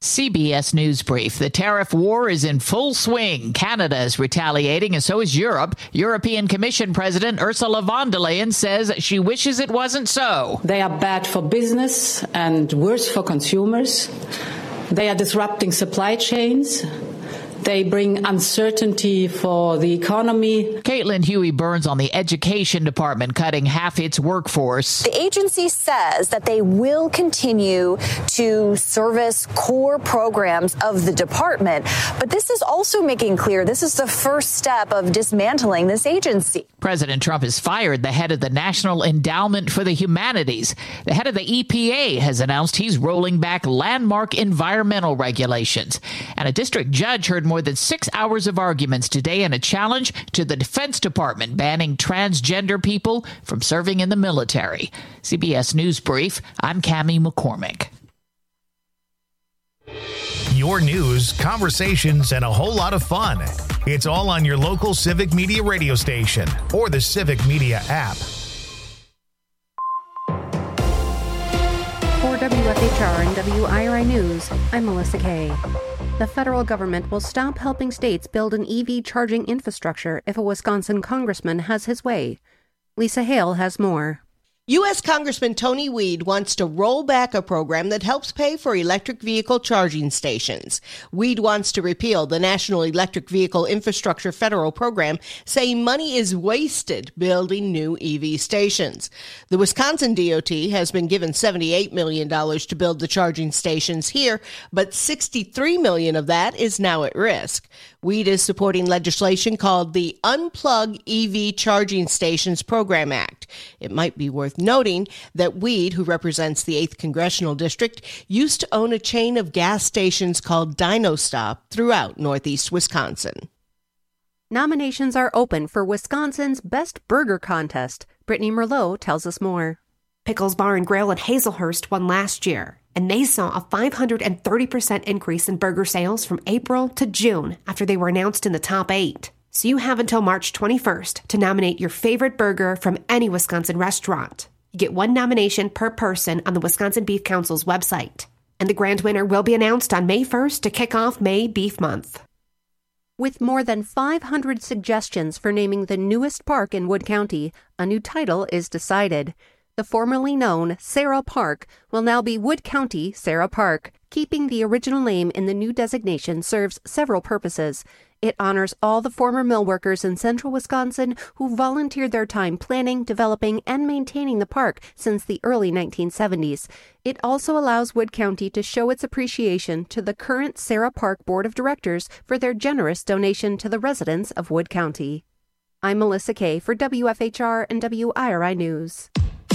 CBS News Brief. The tariff war is in full swing. Canada is retaliating, and so is Europe. European Commission President Ursula von der Leyen says she wishes it wasn't so. They are bad for business and worse for consumers. They are disrupting supply chains. They bring uncertainty for the economy. Caitlin Huey-Burns on the Education Department cutting half its workforce. The agency says that they will continue to service core programs of the department. But this is also making clear this is the first step of dismantling this agency. President Trump has fired the head of the National Endowment for the Humanities. The head of the EPA has announced he's rolling back landmark environmental regulations. And a district judge heard more than 6 hours of arguments today in a challenge to the Defense Department banning transgender people from serving in the military. CBS News Brief, I'm Cammie McCormick. Your news, conversations, and a whole lot of fun. It's all on your local Civic Media radio station or the Civic Media app. For WFHR and WIRI News, I'm Melissa Kay. The federal government will stop helping states build an EV charging infrastructure if a Wisconsin congressman has his way. Lisa Hale has more. U.S. Congressman Tony Weed wants to roll back a program that helps pay for electric vehicle charging stations. Weed wants to repeal the National Electric Vehicle Infrastructure Federal Program, saying money is wasted building new EV stations. The Wisconsin DOT has been given $78 million to build the charging stations here, but $63 million of that is now at risk. Weed is supporting legislation called the Unplug EV Charging Stations Program Act. It might be worth noting that Weed, who represents the 8th Congressional District, used to own a chain of gas stations called DinoStop throughout northeast Wisconsin. Nominations are open for Wisconsin's Best Burger Contest. Brittany Merlot tells us more. Pickles Bar and Grill in Hazelhurst won last year, and they saw a 530% increase in burger sales from April to June after they were announced in the top 8. So you have until March 21st to nominate your favorite burger from any Wisconsin restaurant. You get one nomination per person on the Wisconsin Beef Council's website. And the grand winner will be announced on May 1st to kick off May Beef Month. With more than 500 suggestions for naming the newest park in Wood County, a new title is decided. The formerly known Sarah Park will now be Wood County Sarah Park. Keeping the original name in the new designation serves several purposes. It honors all the former mill workers in central Wisconsin who volunteered their time planning, developing, and maintaining the park since the early 1970s. It also allows Wood County to show its appreciation to the current Sarah Park Board of Directors for their generous donation to the residents of Wood County. I'm Melissa Kay for WFHR and WIRI News.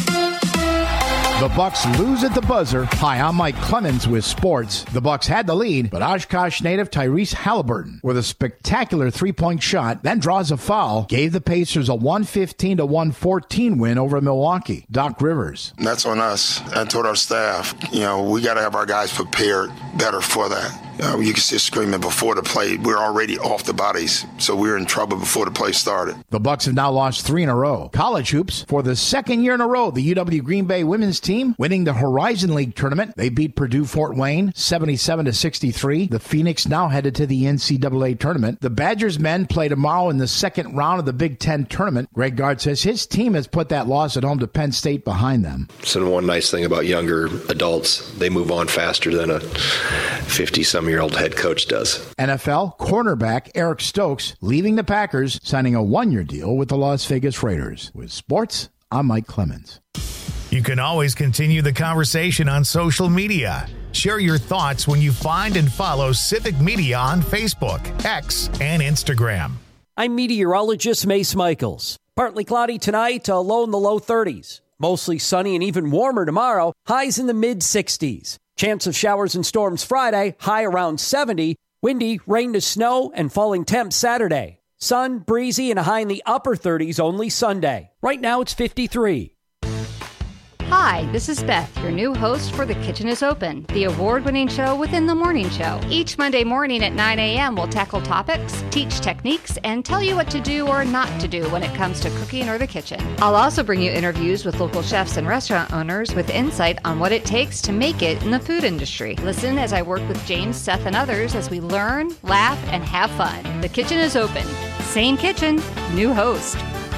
The Bucks lose at the buzzer. Hi, I'm Mike Clemens with sports. The Bucks had the lead, but Oshkosh native Tyrese Halliburton, with a spectacular three-point shot, then draws a foul, gave the Pacers a 115-114 win over Milwaukee. Doc Rivers. That's on us. I told our staff, we got to have our guys prepared better for that. You can see screaming before the play. We're already off the bodies, so we were in trouble before the play started. The Bucks have now lost 3 in a row. College hoops, for the second year in a row, the UW Green Bay women's team winning the Horizon League tournament. They beat Purdue Fort Wayne 77-63. The Phoenix now headed to the NCAA tournament. The Badgers men play tomorrow in the second round of the Big Ten tournament. Greg Gard says his team has put that loss at home to Penn State behind them. So one nice thing about younger adults, they move on faster than a 50-some-year-old head coach does. NFL cornerback Eric Stokes leaving the Packers, signing a 1-year deal with the Las Vegas Raiders. With sports, I'm Mike Clemens. You can always continue the conversation on social media. Share your thoughts when you find and follow Civic Media on Facebook, X, and Instagram. I'm meteorologist Mace Michaels. Partly cloudy tonight, low in the low 30s. Mostly sunny and even warmer tomorrow, highs in the mid-60s. Chance of showers and storms Friday, high around 70. Windy, rain to snow, and falling temps Saturday. Sun, breezy, and a high in the upper 30s only Sunday. Right now it's 53. Hi, this is Beth, your new host for The Kitchen is Open, the award-winning show within the morning show. Each Monday morning at 9 a.m., we'll tackle topics, teach techniques, and tell you what to do or not to do when it comes to cooking or the kitchen. I'll also bring you interviews with local chefs and restaurant owners with insight on what it takes to make it in the food industry. Listen as I work with James, Seth, and others as we learn, laugh, and have fun. The Kitchen is Open. Same kitchen, new host.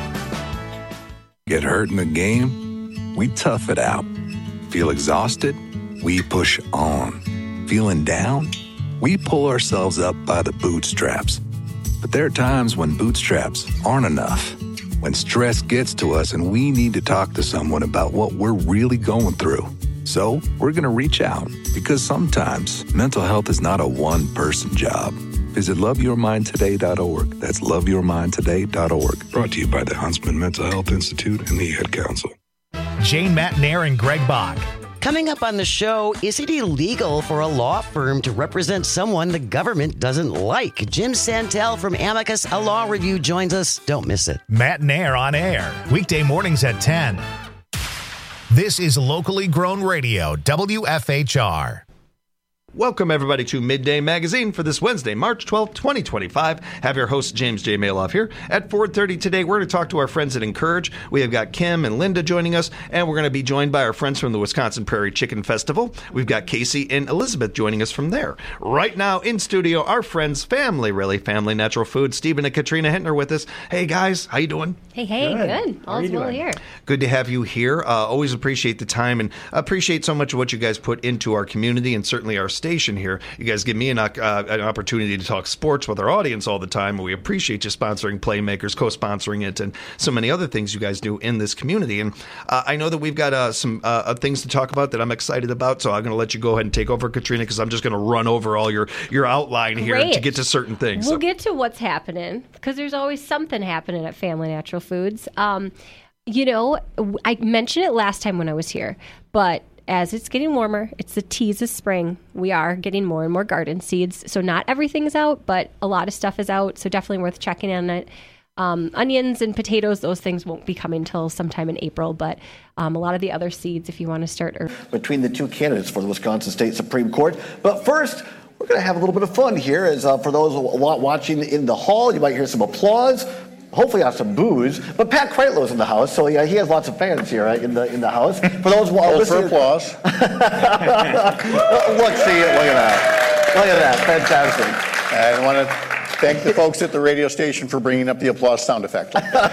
Get hurt in the game? We tough it out. Feel exhausted? We push on. Feeling down? We pull ourselves up by the bootstraps. But there are times when bootstraps aren't enough. When stress gets to us and we need to talk to someone about what we're really going through. So we're going to reach out, because sometimes mental health is not a one-person job. Visit loveyourmindtoday.org. That's loveyourmindtoday.org. Brought to you by the Huntsman Mental Health Institute and the Ad Council. Jane Matnair and Greg Bach. Coming up on the show, is it illegal for a law firm to represent someone the government doesn't like? Jim Santel from Amicus, a law review, joins us. Don't miss it. Matnair on air, weekday mornings at 10. This is locally grown radio, WFHR. Welcome, everybody, to Midday Magazine for this Wednesday, March 12th, 2025. Have your host, James J. Maloff, here. At 4:30 today, we're going to talk to our friends at Encourage. We have got Kim and Linda joining us, and we're going to be joined by our friends from the Wisconsin Prairie Chicken Festival. We've got Casey and Elizabeth joining us from there. Right now in studio, our friends, Family Natural Foods, Stephen and Katrina Hintner with us. Hey, guys, how you doing? Hey, good. All's well here. Good to have you here. Always appreciate the time and appreciate so much of what you guys put into our community and certainly our station here. You guys give me an opportunity to talk sports with our audience all the time. We appreciate you sponsoring Playmakers, co-sponsoring it, and so many other things you guys do in this community. And I know that we've got some things to talk about that I'm excited about, so I'm going to let you go ahead and take over, Katrina, because I'm just going to run over all your outline here to get to certain things. We'll get to what's happening, because there's always something happening at Family Natural Foods. I mentioned it last time when I was here, but as it's getting warmer, it's the tease of spring. We are getting more and more garden seeds. So not everything's out, but a lot of stuff is out. So definitely worth checking on it. Onions and potatoes, those things won't be coming till sometime in April. But a lot of the other seeds, if you want to start between the two candidates for the Wisconsin State Supreme Court. But first, we're going to have a little bit of fun here. As for those watching in the hall, you might hear some applause. Hopefully not some booze, but Pat Kreitlow's in the house, so yeah, he has lots of fans here in the house. For those listening, for applause. Look at that, fantastic. I want to thank the folks at the radio station for bringing up the applause sound effect.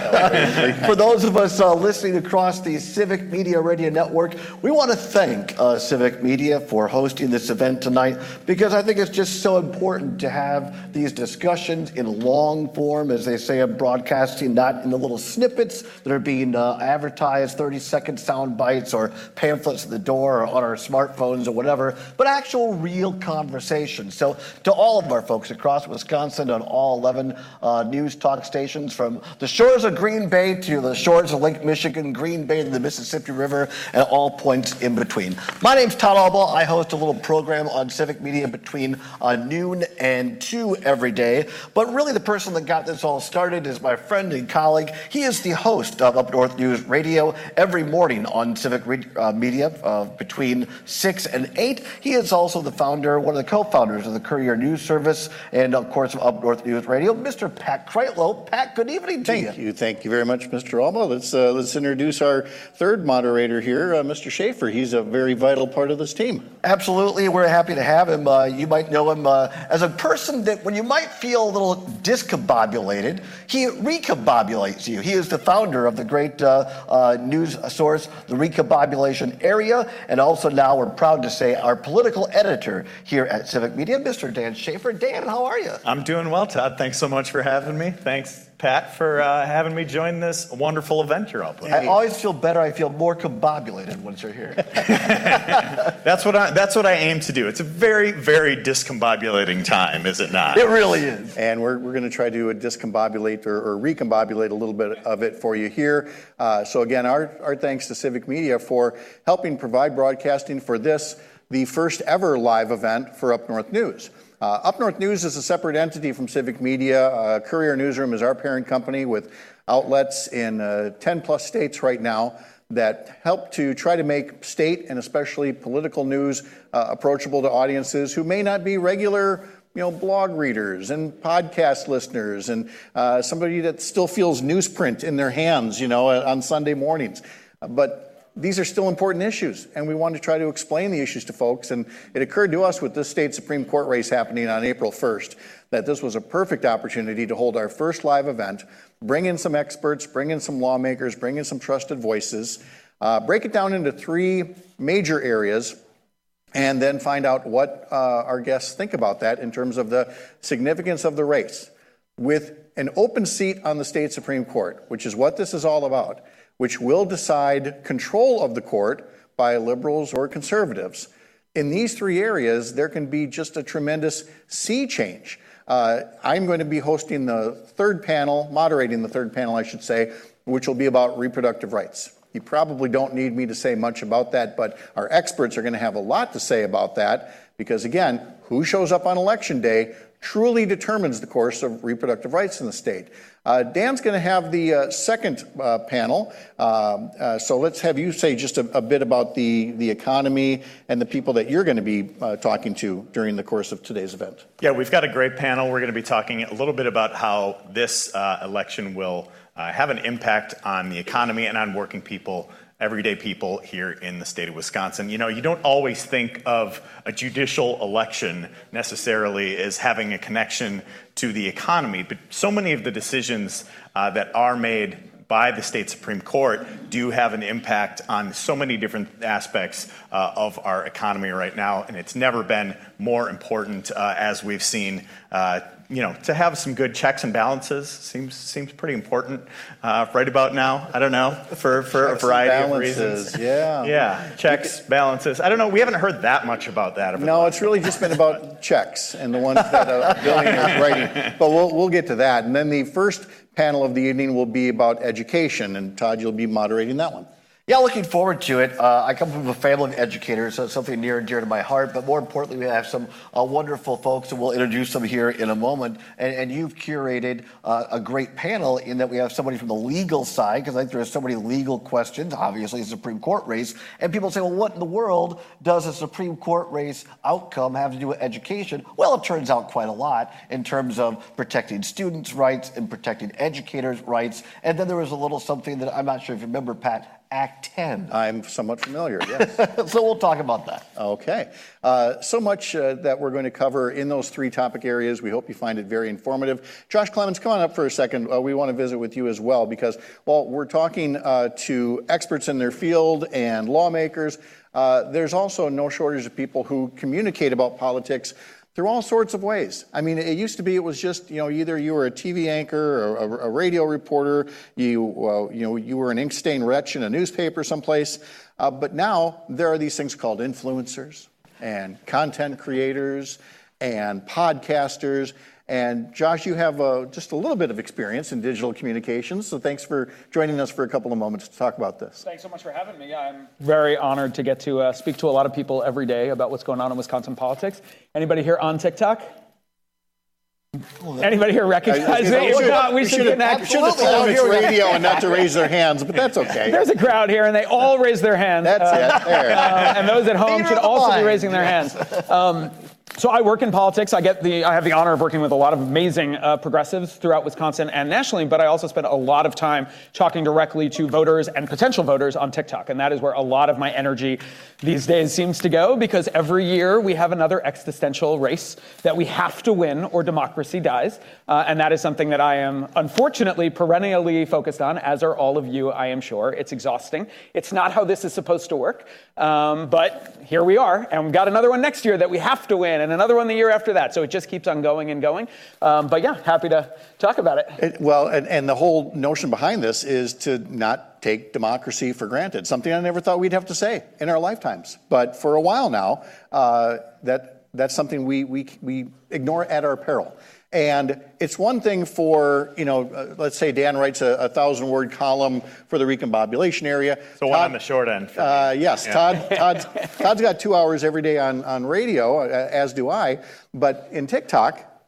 For those of us listening across the Civic Media Radio Network, we want to thank Civic Media for hosting this event tonight, because I think it's just so important to have these discussions in long form, as they say in broadcasting, not in the little snippets that are being advertised, 30-second sound bites or pamphlets at the door or on our smartphones or whatever, but actual real conversations. So to all of our folks across Wisconsin on all 11 news talk stations, from the shores of Green Bay to the shores of Lake Michigan, Green Bay to the Mississippi River, and all points in between. My name's Todd Albaugh. I host a little program on Civic Media between noon and 2 every day. But really the person that got this all started is my friend and colleague. He is the host of Up North News Radio every morning on Civic Media between 6 and 8. He is also the founder, one of the co-founders of the Courier News Service, and of course of Up North News Radio, Mr. Pat Kreitlow. Pat, good evening to you. Thank you very much, Mr. Albaugh. Let's introduce our third moderator here, Mr. Schaefer. He's a very vital part of this team. Absolutely, we're happy to have him. You might know him as a person that when you might feel a little discombobulated, he recombobulates you. He is the founder of the great news source, the Recombobulation Area, and also now we're proud to say our political editor here at Civic Media, Mr. Dan Schaefer. Dan, how are you? I'm doing well, Todd. Thanks so much for having me. Thanks, Pat, for having me join this wonderful event you're all putting. I always feel better. I feel more combobulated once you're here. That's what I aim to do. It's a very, very discombobulating time, is it not? It really is. And we're going to try to discombobulate or recombobulate a little bit of it for you here. So again, our thanks to Civic Media for helping provide broadcasting for this, the first ever live event for Up North News. Up North News is a separate entity from Civic Media. Courier Newsroom is our parent company with outlets in 10 plus states right now. that help to try to make state and especially political news approachable to audiences who may not be regular blog readers and podcast listeners and somebody that still feels newsprint in their hands, on Sunday mornings. But these are still important issues, and we want to try to explain the issues to folks. And it occurred to us with this state Supreme Court race happening on April 1st that this was a perfect opportunity to hold our first live event, bring in some experts, bring in some lawmakers, bring in some trusted voices, break it down into 3 major areas, and then find out what our guests think about that in terms of the significance of the race. With an open seat on the state Supreme Court, which is what this is all about, which will decide control of the court by liberals or conservatives. In these 3 areas, there can be just a tremendous sea change. I'm going to be hosting the 3rd panel, moderating the 3rd panel, I should say, which will be about reproductive rights. You probably don't need me to say much about that, but our experts are going to have a lot to say about that because, again, who shows up on Election Day truly determines the course of reproductive rights in the state. Dan's going to have the 2nd panel, so let's have you say just a bit about the economy and the people that you're going to be talking to during the course of today's event. Yeah, we've got a great panel. We're going to be talking a little bit about how this election will have an impact on the economy and on working people, everyday people here in the state of Wisconsin. You don't always think of a judicial election necessarily as having a connection to the economy, but so many of the decisions that are made by the state Supreme Court do have an impact on so many different aspects of our economy right now, and it's never been more important as we've seen to have some good checks and balances seems pretty important right about now. I don't know, for a variety of reasons. Yeah, checks, balances. I don't know. We haven't heard that much about that. No, it's really just been about checks and the ones that billionaires writing. But we'll get to that. And then the first panel of the evening will be about education. And Todd, you'll be moderating that one. Yeah, looking forward to it. I come from a family of educators, so it's something near and dear to my heart. But more importantly, we have some wonderful folks, and we'll introduce them here in a moment. And you've curated a great panel in that we have somebody from the legal side, because I think there are so many legal questions, obviously, a Supreme Court race. And people say, well, what in the world does a Supreme Court race outcome have to do with education? Well, it turns out quite a lot in terms of protecting students' rights and protecting educators' rights. And then there was a little something that I'm not sure if you remember, Pat, Act 10. I'm somewhat familiar, yes. So we'll talk about that. Okay. So much that we're going to cover in those 3 topic areas. We hope you find it very informative. Josh Clemens, come on up for a second. We want to visit with you as well because, while we're talking to experts in their field and lawmakers, there's also no shortage of people who communicate about politics through all sorts of ways. I mean, it used to be it was just, either you were a TV anchor or a radio reporter, you were an ink-stained wretch in a newspaper someplace. But now there are these things called influencers and content creators and podcasters. And Josh, you have just a little bit of experience in digital communications, so thanks for joining us for a couple of moments to talk about this. Thanks so much for having me. I'm very honored to get to speak to a lot of people every day about what's going on in Wisconsin politics. Anybody here on TikTok? Anybody here recognize me? If not, we should connect. Should have told them it's radio and not to raise their hands, but that's okay. There's a crowd here, and they all raise their hands. That's it. There. And those at home should also be raising their hands. So I work in politics. I have the honor of working with a lot of amazing progressives throughout Wisconsin and nationally, but I also spend a lot of time talking directly to voters and potential voters on TikTok, and that is where a lot of my energy these days seems to go, because every year we have another existential race that we have to win or democracy dies, and that is something that I am unfortunately perennially focused on, as are all of you, I am sure. It's exhausting. It's not how this is supposed to work, but here we are, and we've got another one next year that we have to win, and another one the year after that. So it just keeps on going and going. But yeah, happy to talk about it. And the whole notion behind this is to not take democracy for granted, something I never thought we'd have to say in our lifetimes. But for a while now, that's something we ignore at our peril. And it's one thing for, let's say Dan writes a 1,000-word column for the recombobulation area. So one on the short end. Yes, yeah. Todd's got 2 hours every day on radio, as do I. But in TikTok,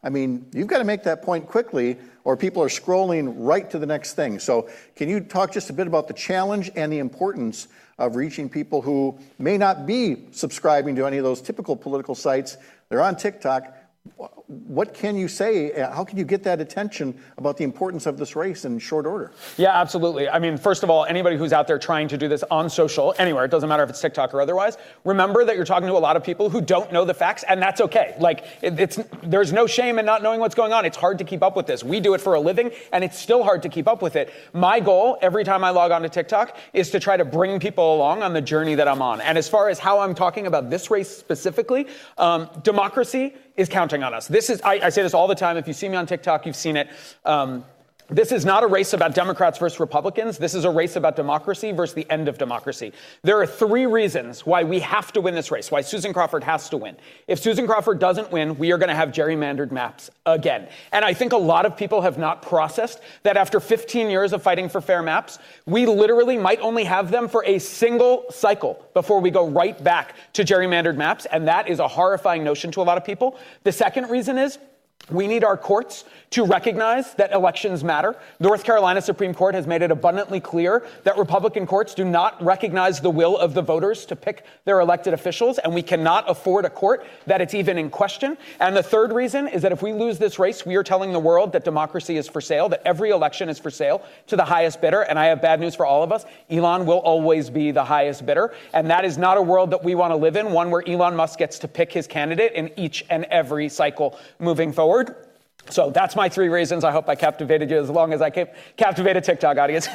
I mean, you've got to make that point quickly, or people are scrolling right to the next thing. So can you talk just a bit about the challenge and the importance of reaching people who may not be subscribing to any of those typical political sites? They're on TikTok. What can you say? How can you get that attention about the importance of this race in short order? Yeah, absolutely. I mean, first of all, anybody who's out there trying to do this on social, anywhere, it doesn't matter if it's TikTok or otherwise, remember that you're talking to a lot of people who don't know the facts, and that's okay. Like, there's no shame in not knowing what's going on. It's hard to keep up with this. We do it for a living, and it's still hard to keep up with it. My goal, every time I log on to TikTok, is to try to bring people along on the journey that I'm on. And as far as how I'm talking about this race specifically, democracy is counting on us. I say this all the time. If you see me on TikTok, you've seen it. This is not a race about Democrats versus Republicans. This is a race about democracy versus the end of democracy. There are 3 reasons why we have to win this race, why Susan Crawford has to win. If Susan Crawford doesn't win, we are going to have gerrymandered maps again. And I think a lot of people have not processed that after 15 years of fighting for fair maps, we literally might only have them for a single cycle before we go right back to gerrymandered maps. And that is a horrifying notion to a lot of people. The second reason is we need our courts to recognize that elections matter. North Carolina Supreme Court has made it abundantly clear that Republican courts do not recognize the will of the voters to pick their elected officials, and we cannot afford a court that it's even in question. And the third reason is that if we lose this race, we are telling the world that democracy is for sale, that every election is for sale to the highest bidder. And I have bad news for all of us. Elon will always be the highest bidder. And that is not a world that we want to live in, one where Elon Musk gets to pick his candidate in each and every cycle moving forward. So that's my 3 reasons. I hope I captivated you as long as I captivated TikTok audience.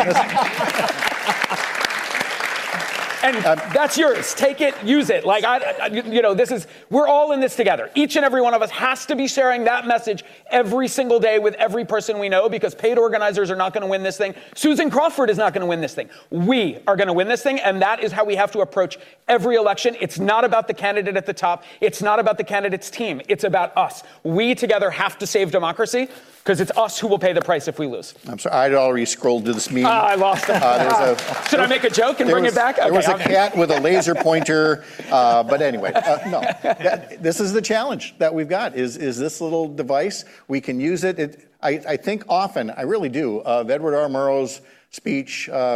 And that's yours. Take it, use it. Like, we're all in this together. Each and every one of us has to be sharing that message every single day with every person we know, because paid organizers are not going to win this thing. Susan Crawford is not going to win this thing. We are going to win this thing, and that is how we have to approach every election. It's not about the candidate at the top. It's not about the candidate's team. It's about us. We together have to save democracy, because it's us who will pay the price if we lose. I'm sorry, I'd already scrolled to this meeting. I lost it. Should I make a joke and bring it back? There was a cat with a laser pointer, but anyway, no. This is the challenge that we've got, is this little device. We can use it. I think often, I really do, of Edward R. Murrow's speech from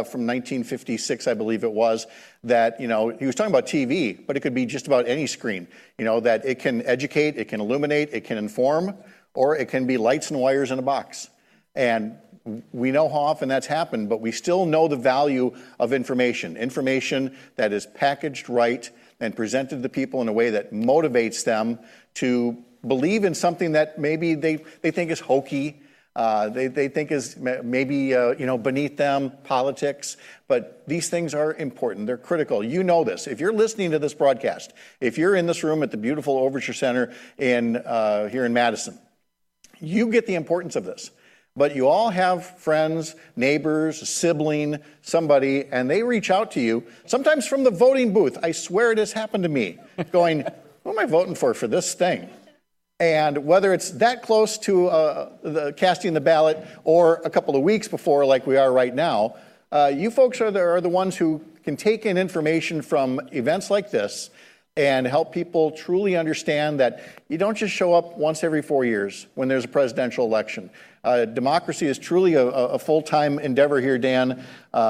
1956, I believe it was, that, he was talking about TV, but it could be just about any screen, that it can educate, it can illuminate, it can inform, or it can be lights and wires in a box. And we know how often that's happened, but we still know the value of information that is packaged right and presented to people in a way that motivates them to believe in something that maybe they think is hokey, they think is maybe beneath them, politics. But these things are important. They're critical. You know this. If you're listening to this broadcast, if you're in this room at the beautiful Overture Center here in Madison, you get the importance of this. But you all have friends, neighbors, a sibling, somebody, and they reach out to you, sometimes from the voting booth. I swear it has happened to me, going, who am I voting for this thing? And whether it's that close to the casting the ballot or a couple of weeks before, like we are right now, you folks are the ones who can take in information from events like this and help people truly understand that you don't just show up once every 4 years when there's a presidential election. Democracy is truly a full-time endeavor here, Dan.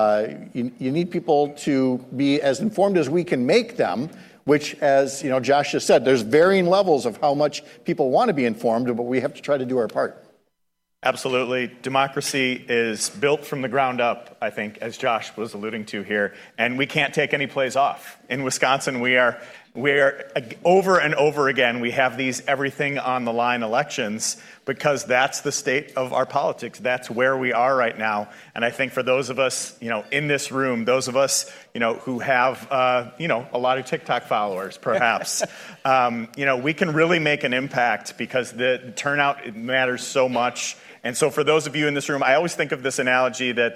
You need people to be as informed as we can make them, which, as Josh just said, there's varying levels of how much people want to be informed, but we have to try to do our part. Absolutely. Democracy is built from the ground up, I think, as Josh was alluding to here, and we can't take any plays off. In Wisconsin, we are over and over again, we have these everything on the line elections because that's the state of our politics. That's where we are right now. And I think for those of us, in this room, those of us, who have, a lot of TikTok followers, perhaps, we can really make an impact because the turnout matters so much. And so for those of you in this room, I always think of this analogy that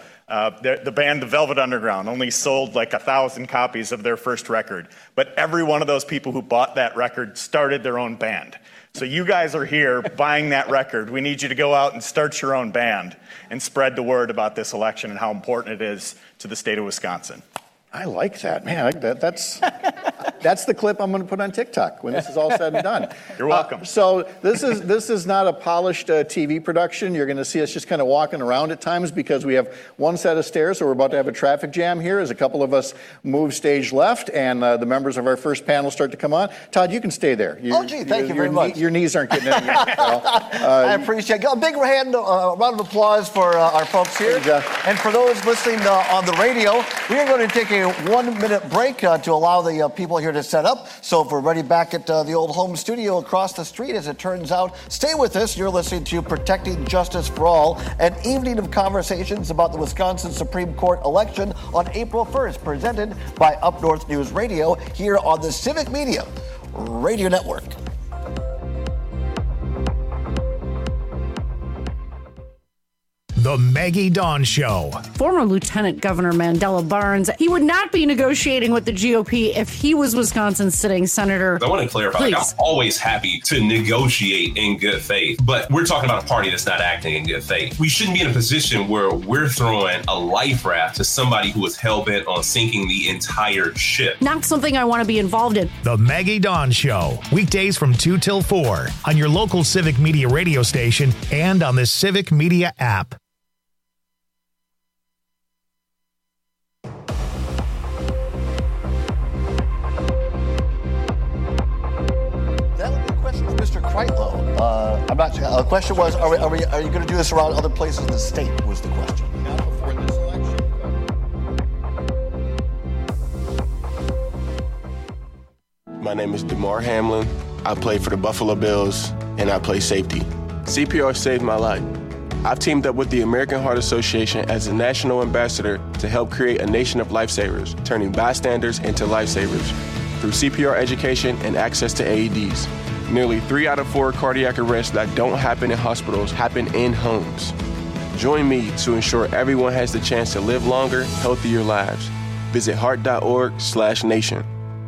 the band The Velvet Underground only sold like 1,000 copies of their first record. But every one of those people who bought that record started their own band. So you guys are here buying that record. We need you to go out and start your own band and spread the word about this election and how important it is to the state of Wisconsin. I like that, man. That's That's the clip I'm going to put on TikTok when this is all said and done. You're welcome. So this is not a polished TV production. You're going to see us just kind of walking around at times because we have one set of stairs, so we're about to have a traffic jam here as a couple of us move stage left and the members of our first panel start to come on. Todd, you can stay there. Thank you very much. Your knees aren't getting in. I appreciate it. A big round of applause for our folks here. And for those listening on the radio, we are going to take a 1-minute break to allow the people here to set up. So if we're ready back at the old home studio across the street, as it turns out, stay with us. You're listening to Protecting Justice for All, an evening of conversations about the Wisconsin Supreme Court election on April 1st, presented by Up North News Radio here on the Civic Media Radio Network. The Maggie Dawn Show. Former Lieutenant Governor Mandela Barnes, he would not be negotiating with the GOP if he was Wisconsin's sitting senator. I want to clarify, I'm always happy to negotiate in good faith, but we're talking about a party that's not acting in good faith. We shouldn't be in a position where we're throwing a life raft to somebody who is hell-bent on sinking the entire ship. Not something I want to be involved in. The Maggie Dawn Show, weekdays from 2 till 4 on your local Civic Media radio station and on the Civic Media app. I'm not sure. The question was, are you going to do this around other places in the state, was the question. Not before this election. My name is DeMar Hamlin. I play for the Buffalo Bills, and I play safety. CPR saved my life. I've teamed up with the American Heart Association as a national ambassador to help create a nation of lifesavers, turning bystanders into lifesavers through CPR education and access to AEDs. Nearly 3 out of 4 cardiac arrests that don't happen in hospitals happen in homes. Join me to ensure everyone has the chance to live longer, healthier lives. Visit heart.org/nation.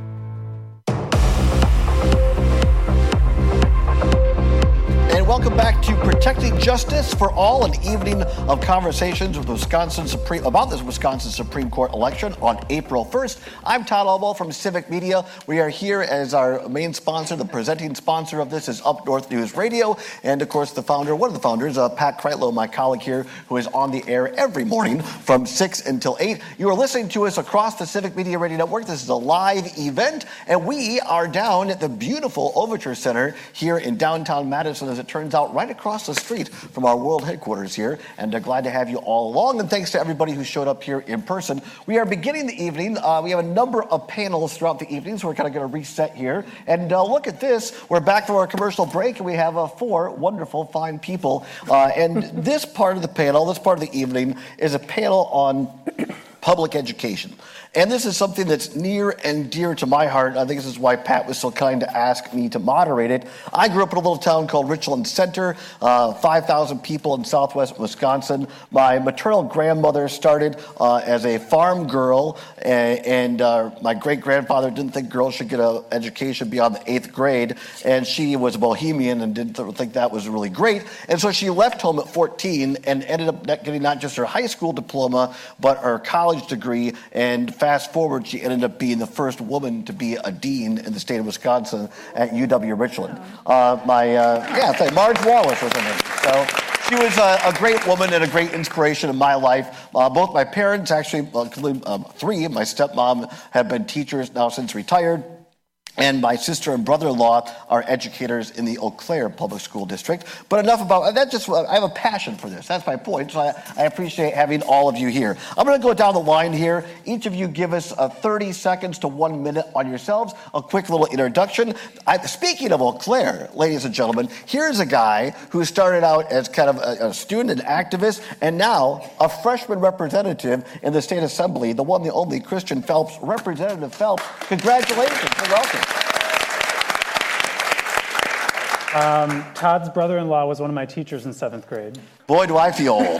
Welcome back to Protecting Justice for All, an evening of conversations with about this Wisconsin Supreme Court election on April 1st. I'm Todd Albaugh from Civic Media. We are here as our main sponsor. The presenting sponsor of this is Up North News Radio. And, of course, one of the founders, Pat Kreitlow, my colleague here, who is on the air every morning from 6 until 8. You are listening to us across the Civic Media Radio Network. This is a live event, and we are down at the beautiful Overture Center here in downtown Madison, as it turns out, right across the street from our world headquarters here, and glad to have you all along, and thanks to everybody who showed up here in person. We are beginning the evening. We have a number of panels throughout the evening, so we're kind of going to reset here, and look at this. We're back from our commercial break, and we have 4 wonderful, fine people, and this part of the evening is a panel on public education. And this is something that's near and dear to my heart. I think this is why Pat was so kind to ask me to moderate it. I grew up in a little town called Richland Center, 5,000 people in southwest Wisconsin. My maternal grandmother started as a farm girl, and my great-grandfather didn't think girls should get an education beyond the 8th grade, and she was a bohemian and didn't think that was really great. And so she left home at 14 and ended up getting not just her high school diploma, but her college degree, and fast forward, she ended up being the first woman to be a dean in the state of Wisconsin at UW Richland. Marge Wallace was her name. So she was a great woman and a great inspiration in my life. Both my parents, actually, 3, my stepmom, have been teachers now since retired. And my sister and brother-in-law are educators in the Eau Claire Public School District. But enough about that. I have a passion for this. That's my point. So I appreciate having all of you here. I'm going to go down the line here. Each of you give us 30 seconds to 1 minute on yourselves. A quick little introduction. Speaking of Eau Claire, ladies and gentlemen, here's a guy who started out as kind of a student and activist, and now a freshman representative in the state assembly, the one, the only, Christian Phelps. Representative Phelps, congratulations and welcome. Todd's brother-in-law was one of my teachers in 7th grade. Boy, do I feel old.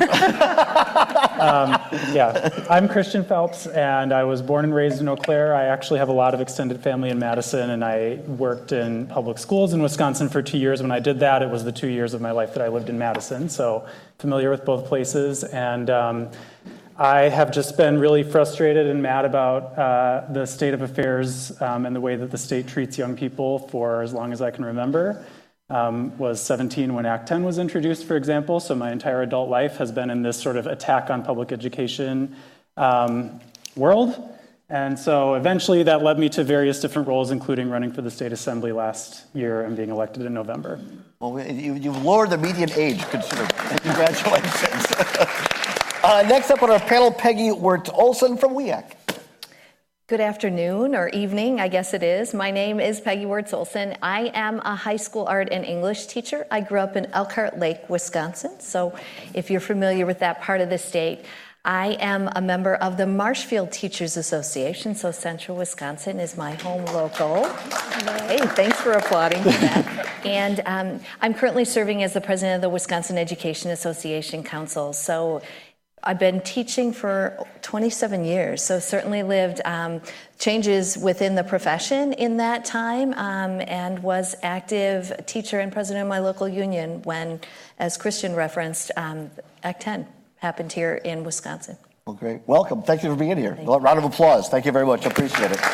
I'm Christian Phelps, and I was born and raised in Eau Claire. I actually have a lot of extended family in Madison, and I worked in public schools in Wisconsin for 2 years. When I did that, it was the 2 years of my life that I lived in Madison, so familiar with both places. And I have just been really frustrated and mad about the state of affairs and the way that the state treats young people for as long as I can remember. Was 17 when Act 10 was introduced, for example, so my entire adult life has been in this sort of attack on public education world. And so eventually that led me to various different roles, including running for the state assembly last year and being elected in November. Well, you've lowered the median age considerably. Congratulations. Next up on our panel, Peggy Wirtz-Olsen from WEAC. Good afternoon, or evening, I guess it is. My name is Peggy Wirtz-Olsen. I am a high school art and English teacher. I grew up in Elkhart Lake, Wisconsin. So if you're familiar with that part of the state, I am a member of the Marshfield Teachers Association, so Central Wisconsin is my home local. Hey, thanks for applauding for that. And I'm currently serving as the president of the Wisconsin Education Association Council. So I've been teaching for 27 years, so certainly lived changes within the profession in that time, and was active teacher and president of my local union when, as Christian referenced, Act 10 happened here in Wisconsin. Well, great. Welcome. Thank you for being here. Round of applause. Thank you very much. I appreciate it.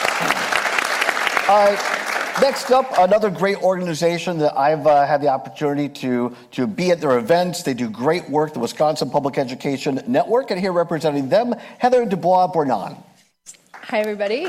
Next up, another great organization that I've had the opportunity to be at their events. They do great work, the Wisconsin Public Education Network, and here representing them, Heather Dubois-Bournon. Hi, everybody.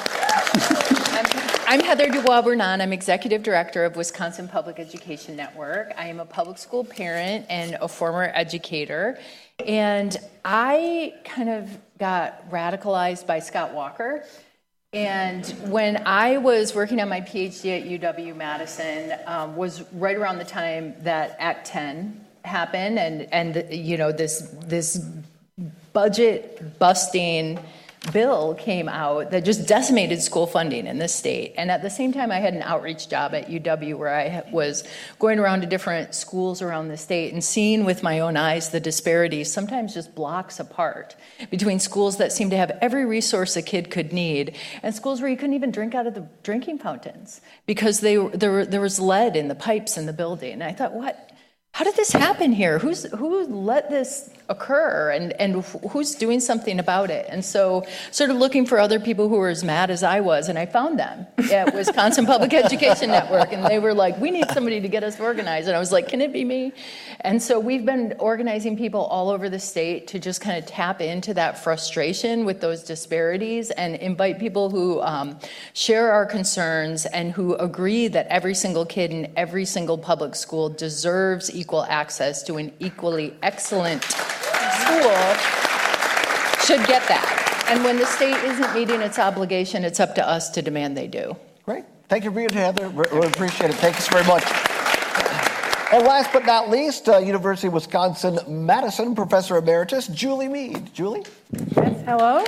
I'm Heather Dubois-Bournon. I'm Executive Director of Wisconsin Public Education Network. I am a public school parent and a former educator. And I kind of got radicalized by Scott Walker. And when I was working on my PhD at UW-Madison, was right around the time that Act 10 happened, and you know, this budget busting bill came out that just decimated school funding in this state. And at the same time, I had an outreach job at UW where I was going around to different schools around the state and seeing with my own eyes the disparities, sometimes just blocks apart, between schools that seemed to have every resource a kid could need and schools where you couldn't even drink out of the drinking fountains because there was lead in the pipes in the building. And I thought, how did this happen here? Who let this occur, and who's doing something about it? And so sort of looking for other people who were as mad as I was, and I found them at Wisconsin Public Education Network, and they were like, we need somebody to get us organized. And I was like, can it be me? And so we've been organizing people all over the state to just kind of tap into that frustration with those disparities and invite people who share our concerns and who agree that every single kid in every single public school deserves equal access to an equally excellent school, should get that. And when the state isn't meeting its obligation, it's up to us to demand they do. Great. Thank you for being here, Heather. Really appreciate it. Thank you so very much. And last but not least, University of Wisconsin-Madison Professor Emeritus Julie Mead. Julie? Yes, hello.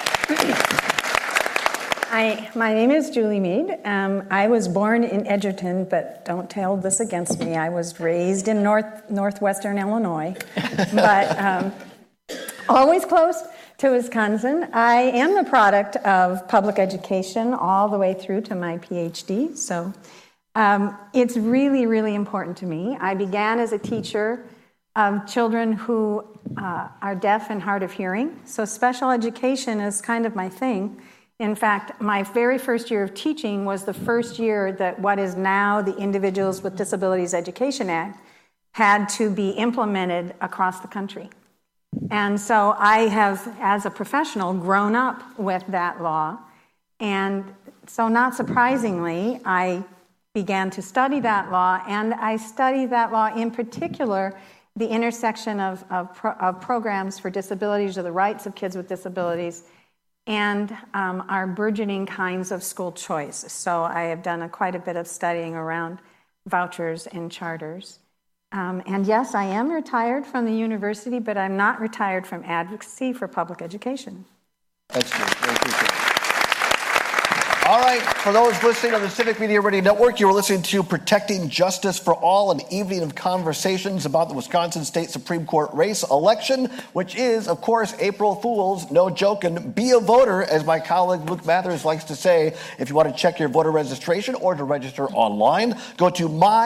My name is Julie Mead. I was born in Edgerton, but don't tell this against me. I was raised in northwestern Illinois, but always close to Wisconsin. I am the product of public education all the way through to my PhD, so it's really, really important to me. I began as a teacher of children who are deaf and hard of hearing, so special education is kind of my thing. In fact, my very first year of teaching was the first year that what is now the Individuals with Disabilities Education Act had to be implemented across the country. And so I have, as a professional, grown up with that law. And so not surprisingly, I began to study that law, and I studied that law in particular, the intersection of programs for disabilities or the rights of kids with disabilities and our burgeoning kinds of school choice. So I have done quite a bit of studying around vouchers and charters. And yes, I am retired from the university, but I'm not retired from advocacy for public education. That's good. Very appreciate it. All right, for those listening on the Civic Media Radio Network, you are listening to Protecting Justice for All, an evening of conversations about the Wisconsin State Supreme Court race election, which is, of course, April Fool's, no joking. Be a voter, as my colleague Luke Mathers likes to say. If you want to check your voter registration or to register online, go to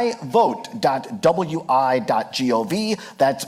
myvote.wi.gov. That's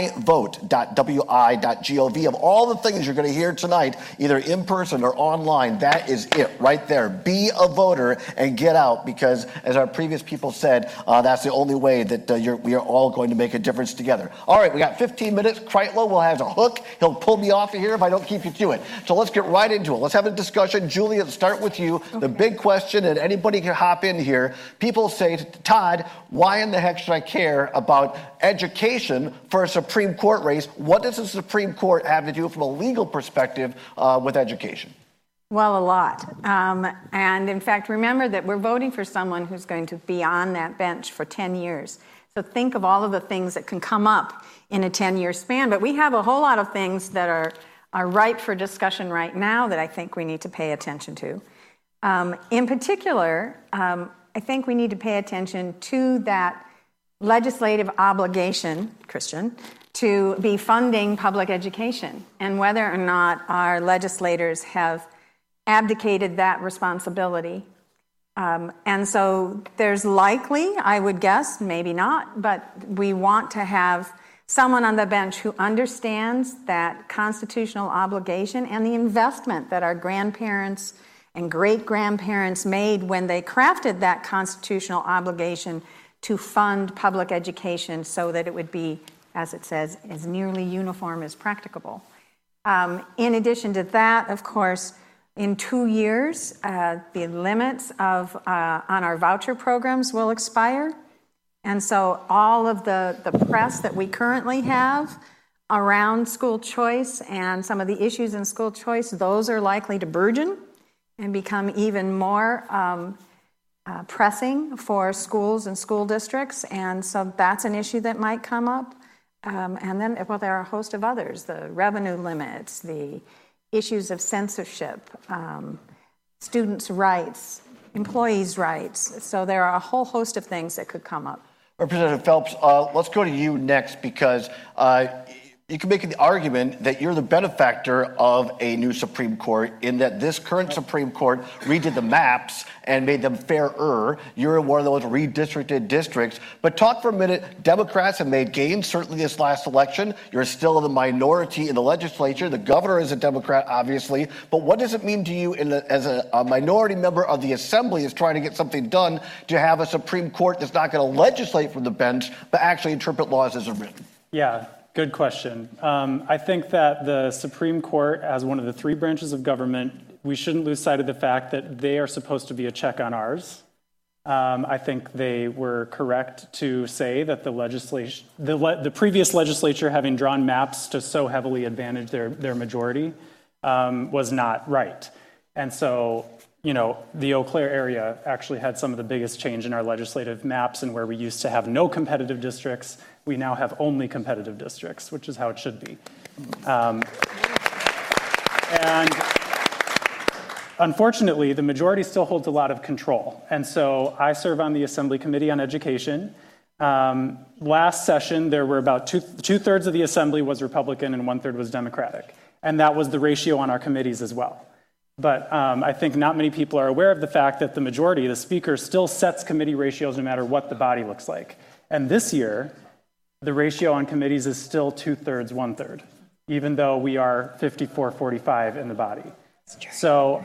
myvote.wi.gov. Of all the things you're going to hear tonight, either in person or online, that is it right there. Be a voter and get out, because as our previous people said, that's the only way that we are all going to make a difference together. All right, we got 15 minutes. Kreitlow will have a hook. He'll pull me off of here if I don't keep you to it. So let's get right into it. Let's have a discussion. Julie, let's start with you. Okay. The big question, and anybody can hop in here. People say, Todd, why in the heck should I care about education for a Supreme Court race? What does the Supreme Court have to do from a legal perspective with education? Well, a lot. And in fact, remember that we're voting for someone who's going to be on that bench for 10 years. So think of all of the things that can come up in a 10-year span. But we have a whole lot of things that are ripe for discussion right now that I think we need to pay attention to. In particular, I think we need to pay attention to that legislative obligation, Christian, to be funding public education, and whether or not our legislators have abdicated that responsibility. And so there's likely, I would guess, maybe not, but we want to have someone on the bench who understands that constitutional obligation and the investment that our grandparents and great-grandparents made when they crafted that constitutional obligation to fund public education so that it would be, as it says, as nearly uniform as practicable. In addition to that, of course, in 2 years, the limits on our voucher programs will expire. And so all of the press that we currently have around school choice and some of the issues in school choice, those are likely to burgeon and become even more pressing for schools and school districts. And so that's an issue that might come up. And then, well, there are a host of others, the revenue limits, the issues of censorship, students' rights, employees' rights. So there are a whole host of things that could come up. Representative Phelps, let's go to you next, because you can make the argument that you're the benefactor of a new Supreme Court in that this current Supreme Court redid the maps and made them fairer. You're in one of those redistricted districts. But talk for a minute. Democrats have made gains, certainly this last election. You're still in the minority in the legislature. The governor is a Democrat, obviously. But what does it mean to you as a minority member of the Assembly is trying to get something done to have a Supreme Court that's not going to legislate from the bench, but actually interpret laws as they're written? Yeah. Good question. I think that the Supreme Court, as one of the three branches of government, we shouldn't lose sight of the fact that they are supposed to be a check on ours. I think they were correct to say that the previous legislature, having drawn maps to so heavily advantage their majority, was not right. And so, the Eau Claire area actually had some of the biggest change in our legislative maps, and where we used to have no competitive districts, we now have only competitive districts, which is how it should be. And unfortunately, the majority still holds a lot of control. And so I serve on the Assembly Committee on Education. Last session, there were about two-thirds of the Assembly was Republican and one-third was Democratic. And that was the ratio on our committees as well. But I think not many people are aware of the fact that the majority, the Speaker, still sets committee ratios no matter what the body looks like. And this year, the ratio on committees is still 2/3, 1/3, even though we are 54-45 in the body. So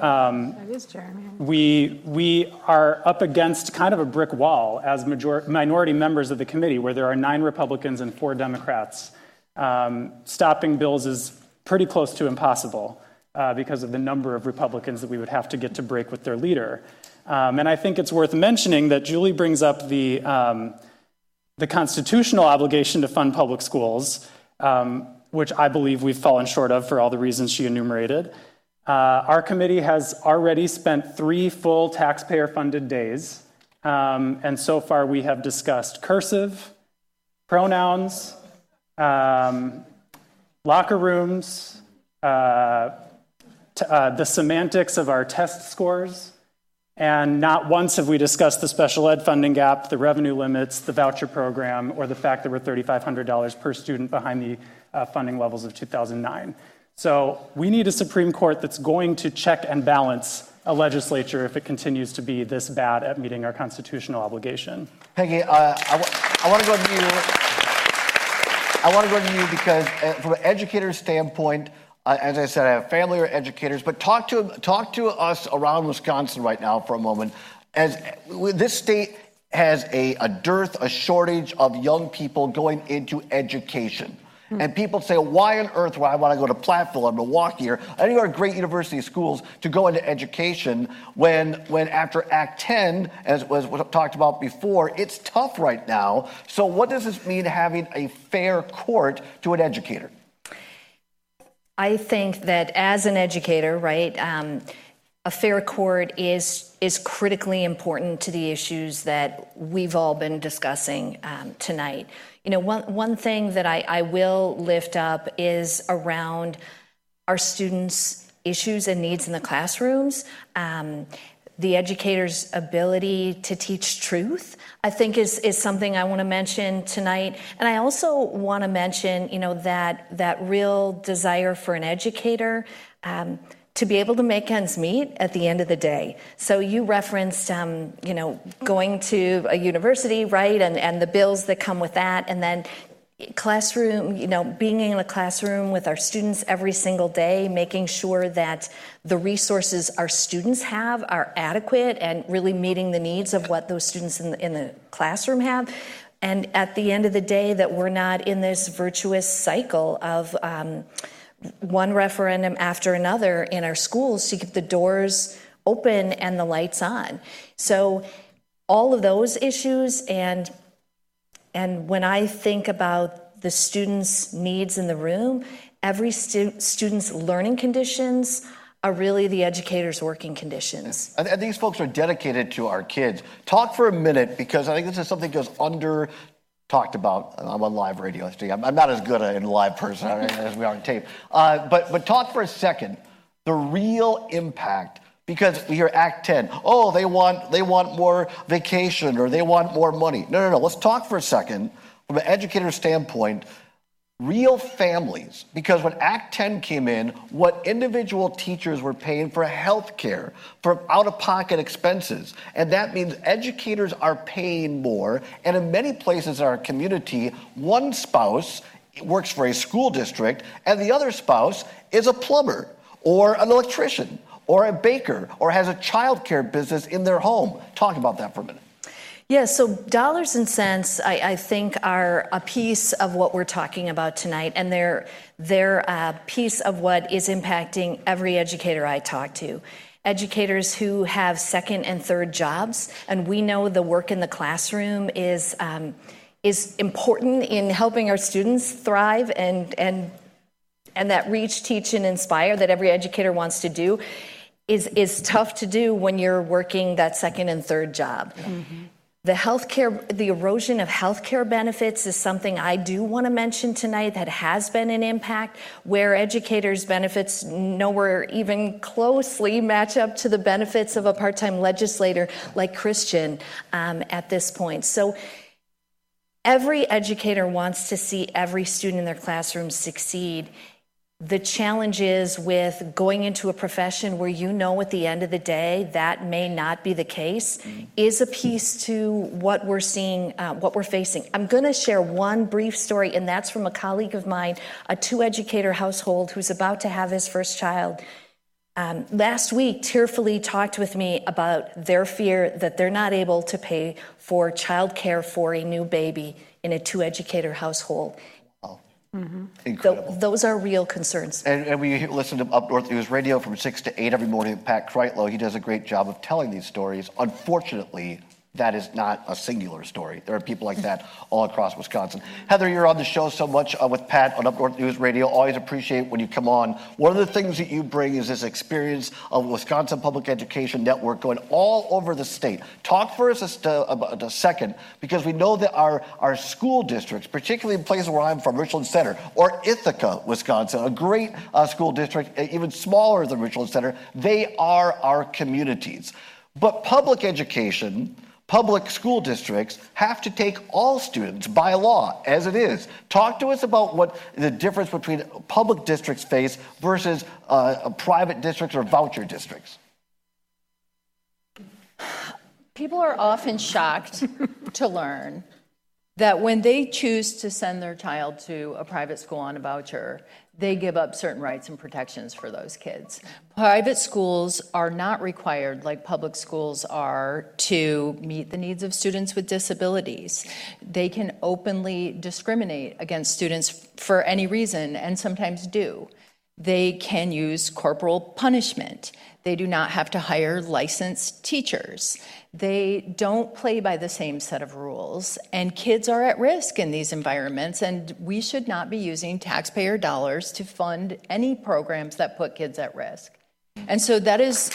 we are up against kind of a brick wall as minority members of the committee, where there are 9 Republicans and 4 Democrats. Stopping bills is pretty close to impossible because of the number of Republicans that we would have to get to break with their leader. And I think it's worth mentioning that Julie brings up the constitutional obligation to fund public schools, which I believe we've fallen short of for all the reasons she enumerated. Our committee has already spent 3 full taxpayer-funded days, and so far we have discussed cursive, pronouns, locker rooms, the semantics of our test scores, And not once have we discussed the special ed funding gap, the revenue limits, the voucher program, or the fact that we're $3,500 per student behind the funding levels of 2009. So we need a Supreme Court that's going to check and balance a legislature if it continues to be this bad at meeting our constitutional obligation. Peggy, I want to go to you. I want to go to you because from an educator's standpoint, as I said, I have family or educators, but talk to us around Wisconsin right now for a moment. As this state has a dearth, a shortage of young people going into education. And people say, why on earth would I want to go to Platteville or Milwaukee or any of our great university schools to go into education when after Act 10, as was talked about before, it's tough right now. So what does this mean having a fair court to an educator? I think that as an educator, right, a fair court is critically important to the issues that we've all been discussing tonight. You know, one thing that I will lift up is around our students' issues and needs in the classrooms. The educator's ability to teach truth, I think, is something I want to mention tonight. And I also want to mention, you know, that real desire for an educator to be able to make ends meet at the end of the day. So you referenced, you know, going to a university, right, and the bills that come with that, and then classroom, you know, being in a classroom with our students every single day, making sure that the resources our students have are adequate and really meeting the needs of what those students in the classroom have. And at the end of the day, that we're not in this virtuous cycle of one referendum after another in our schools to keep the doors open and the lights on. So all of those issues, and when I think about the students' needs in the room, every student's learning conditions are really the educator's working conditions. And these folks are dedicated to our kids. Talk for a minute, because I think this is something that goes talked about. I'm on live radio. I'm not as good a live person as we are on tape. But talk for a second, the real impact, because we hear Act 10. Oh, they want more vacation or they want more money. No. Let's talk for a second from an educator's standpoint. Real families, because when Act 10 came in, what individual teachers were paying for health care, for out-of-pocket expenses, and that means educators are paying more, and in many places in our community, one spouse works for a school district, and the other spouse is a plumber, or an electrician, or a baker, or has a child care business in their home. Talk about that for a minute. Yeah, so dollars and cents, I think, are a piece of what we're talking about tonight, and they're a piece of what is impacting every educator I talk to. Educators who have second and third jobs, and we know the work in the classroom is important in helping our students thrive and that reach, teach, and inspire that every educator wants to do is tough to do when you're working that second and third job. Mm-hmm. The erosion of healthcare benefits is something I do want to mention tonight that has been an impact, where educators' benefits nowhere even closely match up to the benefits of a part-time legislator like Christian at this point. So every educator wants to see every student in their classroom succeed. The challenge is with going into a profession where you know at the end of the day that may not be the case is a piece to what we're seeing, what we're facing. I'm going to share one brief story, and that's from a colleague of mine, a two-educator household who's about to have his first child. Last week, tearfully talked with me about their fear that they're not able to pay for childcare for a new baby in a two-educator household. Mm-hmm. Incredible. Those are real concerns. And we listen to Up North News Radio from 6 to 8 every morning with Pat Kreitlow. He does a great job of telling these stories. Unfortunately, that is not a singular story. There are people like that all across Wisconsin. Heather, you're on the show so much with Pat on Up North News Radio. Always appreciate when you come on. One of the things that you bring is this experience of Wisconsin Public Education Network going all over the state. Talk for us about a second, because we know that our school districts, particularly in places where I'm from, Richland Center, or Ithaca, Wisconsin, a great school district, even smaller than Richland Center, they are our communities. But public education, public school districts have to take all students by law as it is. Talk to us about what the difference between public districts face versus private districts or voucher districts. People are often shocked to learn that when they choose to send their child to a private school on a voucher, they give up certain rights and protections for those kids. Private schools are not required, like public schools are, to meet the needs of students with disabilities. They can openly discriminate against students for any reason, and sometimes do. They can use corporal punishment. They do not have to hire licensed teachers. They don't play by the same set of rules, and kids are at risk in these environments, and we should not be using taxpayer dollars to fund any programs that put kids at risk. And so that is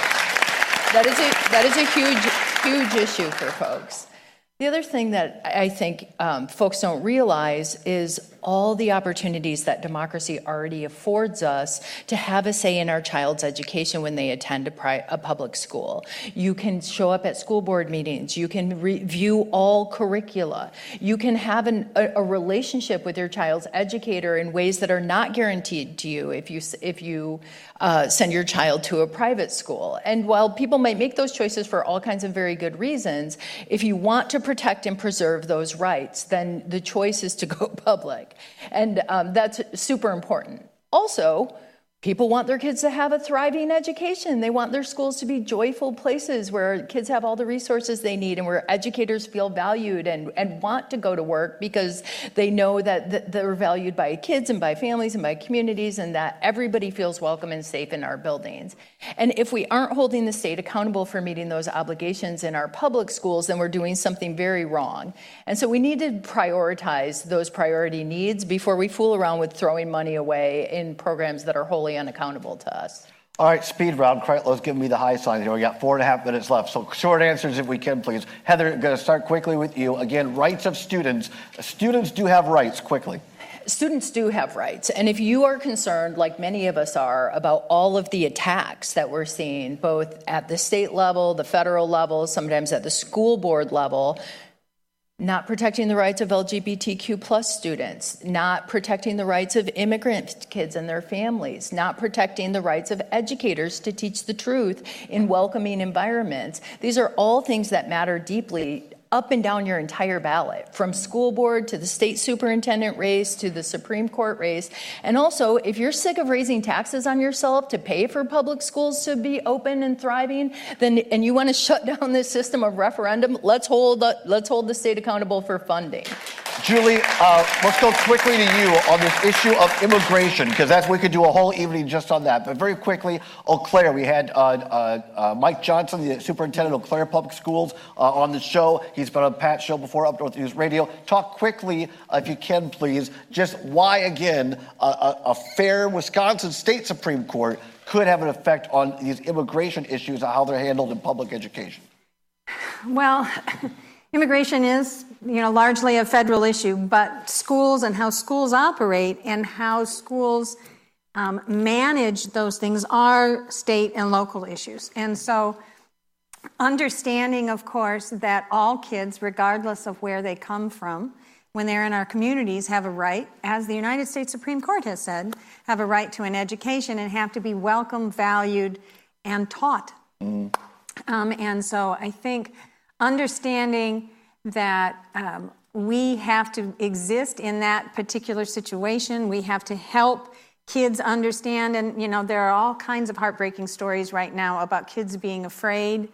a huge issue for folks. The other thing that I think folks don't realize is all the opportunities that democracy already affords us to have a say in our child's education when they attend a public school. You can show up at school board meetings. You can review all curricula. You can have a relationship with your child's educator in ways that are not guaranteed to you if you send your child to a private school. And while people might make those choices for all kinds of very good reasons, if you want to protect and preserve those rights, then the choice is to go public. And that's super important. Also, people want their kids to have a thriving education. They want their schools to be joyful places where kids have all the resources they need and where educators feel valued and want to go to work because they know that they're valued by kids and by families and by communities, and that everybody feels welcome and safe in our buildings. And if we aren't holding the state accountable for meeting those obligations in our public schools, then we're doing something very wrong. And so we need to prioritize those priority needs before we fool around with throwing money away in programs that are wholly unaccountable to us. All right, speed round. Kreitlo's giving me the high sign here. We got 4.5 minutes left. So short answers if we can, please. Heather, I'm going to start quickly with you. Again, rights of students. Students do have rights, quickly. Students do have rights. And if you are concerned, like many of us are, about all of the attacks that we're seeing, both at the state level, the federal level, sometimes at the school board level, not protecting the rights of LGBTQ plus students, not protecting the rights of immigrant kids and their families, not protecting the rights of educators to teach the truth in welcoming environments. These are all things that matter deeply up and down your entire ballot, from school board to the state superintendent race to the Supreme Court race. And also, if you're sick of raising taxes on yourself to pay for public schools to be open and thriving, and you want to shut down this system of referendum, let's hold the state accountable for funding. Julie, let's go quickly to you on this issue of immigration, because we could do a whole evening just on that. But very quickly, Eau Claire, we had Mike Johnson, the superintendent of Eau Claire Public Schools, on the show. He's been on Pat's show before, Up North News Radio. Talk quickly, if you can, please, just why, again, a fair Wisconsin State Supreme Court could have an effect on these immigration issues and how they're handled in public education. Well, immigration is, largely a federal issue, but schools and how schools operate and how schools manage those things are state and local issues. And so understanding, of course, that all kids, regardless of where they come from, when they're in our communities, have a right, as the United States Supreme Court has said, have a right to an education and have to be welcomed, valued, and taught. And so I think understanding that we have to exist in that particular situation. We have to help kids understand. And, there are all kinds of heartbreaking stories right now about kids being afraid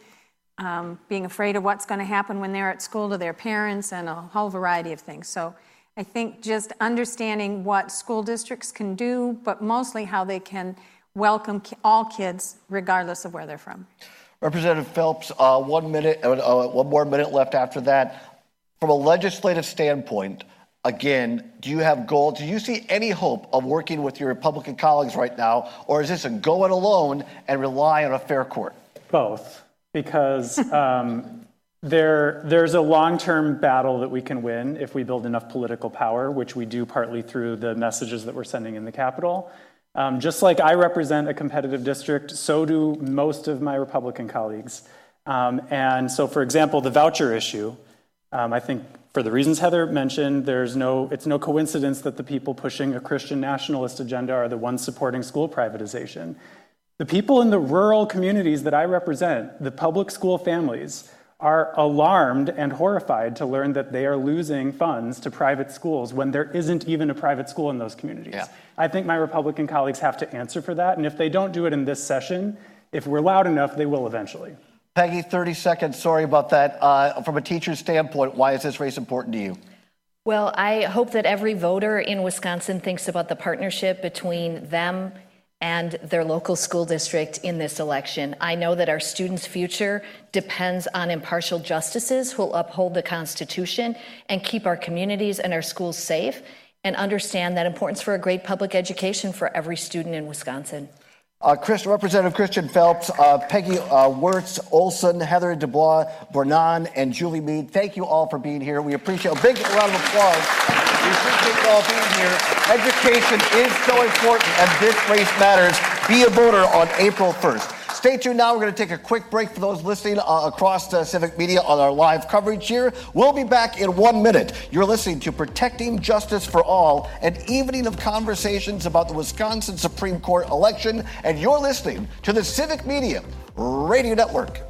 of what's going to happen when they're at school to their parents and a whole variety of things. So I think just understanding what school districts can do, but mostly how they can welcome all kids regardless of where they're from. Representative Phelps, 1 minute, one more minute left after that. From a legislative standpoint, again, do you have goals? Do you see any hope of working with your Republican colleagues right now, or is this a go it alone and rely on a fair court? Both, because there's a long-term battle that we can win if we build enough political power, which we do partly through the messages that we're sending in the Capitol. Just like I represent a competitive district, so do most of my Republican colleagues. And so, for example, the voucher issue, I think for the reasons Heather mentioned, it's no coincidence that the people pushing a Christian nationalist agenda are the ones supporting school privatization. The people in the rural communities that I represent, the public school families, are alarmed and horrified to learn that they are losing funds to private schools when there isn't even a private school in those communities. Yeah. I think my Republican colleagues have to answer for that, and if they don't do it in this session, if we're loud enough, they will eventually. Peggy, 30 seconds. Sorry about that. From a teacher's standpoint, why is this race important to you? Well, I hope that every voter in Wisconsin thinks about the partnership between them and their local school district in this election. I know that our students' future depends on impartial justices who will uphold the Constitution and keep our communities and our schools safe, and understand that importance for a great public education for every student in Wisconsin. Representative Christian Phelps, Peggy Wirtz Olson, Heather Dubois Bournon, and Julie Mead, thank you all for being here. We appreciate a big round of applause. We appreciate you all being here. Education is so important, and this race matters. Be a voter on April 1st. Stay tuned now. We're going to take a quick break for those listening across Civic Media on our live coverage here. We'll be back in 1 minute. You're listening to Protecting Justice for All, an evening of conversations about the Wisconsin Supreme Court election, and you're listening to the Civic Media Radio Network.